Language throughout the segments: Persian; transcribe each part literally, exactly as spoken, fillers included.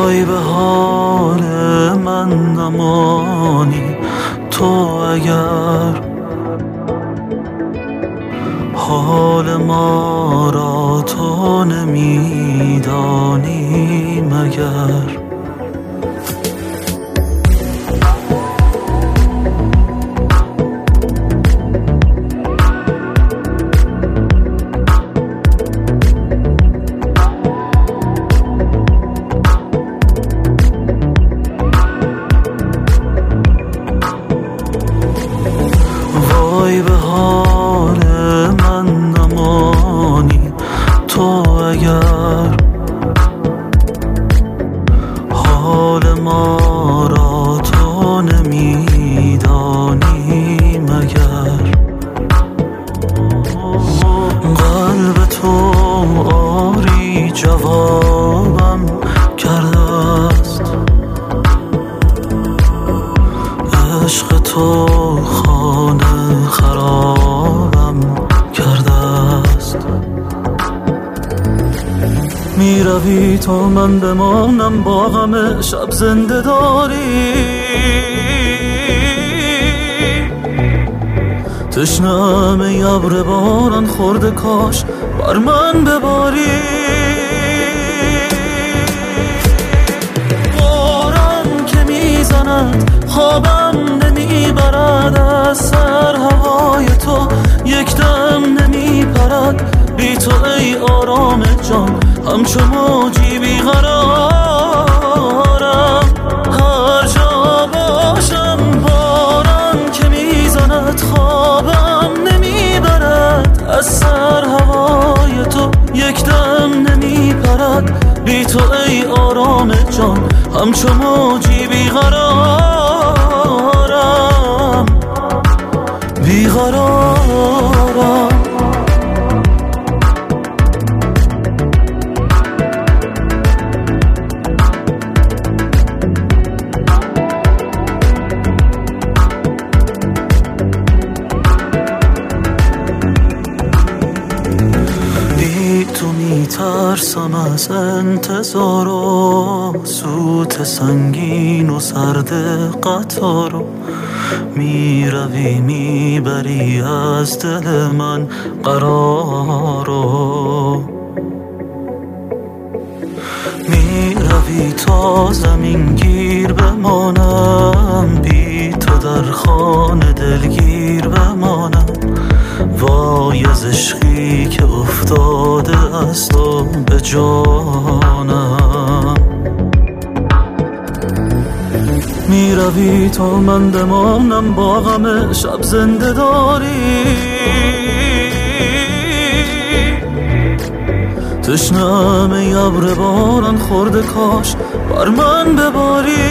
وای به حال من نمانی تو اگر حال ما را تو نمیدانی مگر. وای به حال من نمانی تو اگر حال ما را تو نمیدانی مگر. قلب تو آری جوابم کرده است، عشق تو خانه خرابم کرده است. می روی تا من بمانم با غم شب زنده داری، تشنم ابر باران خورده کاش بر من بباری. باران که میزند خوابم نمیبرد، از سر هوای تو یک دم نمیپرد. بی تو ای آرام جان همچو موجی بیقرارم، هر جا باشم باران که میزند خوابم نمیبرد. از سر هوای تو یک دم نمیپرد. بی تو ای آرام جان همچو موجی بیقرارم بیقرارم. تو میترسم از انتظار و سوت سنگین و سرد قطار، میروی میبری از دل من قرارو. میروی تا زمین گیر بمانم، بی تو در خانه دلگیر بمانم. وای از عشقی که افتاده از تو به جانم. می روی تا من بمانم با غم شب زنده داری، تشنم ابر باران خورده کاش بر من بباری.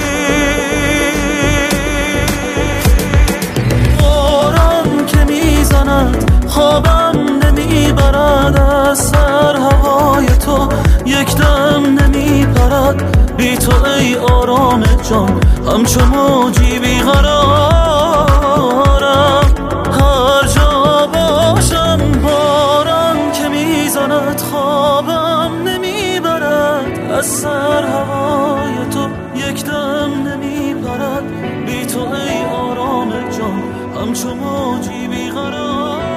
باران که میزند خوابم نمیبرد، از سر هوای تو یک دم نمیپرد. بی تو ای آرام جان همچو موجی بیقرارم، هر جا باشم باران که میزند خوابم نمیبرد. از سر هوای تو یک دم نمیپرد. بی تو ای آرام جان همچو موجی بیقرار.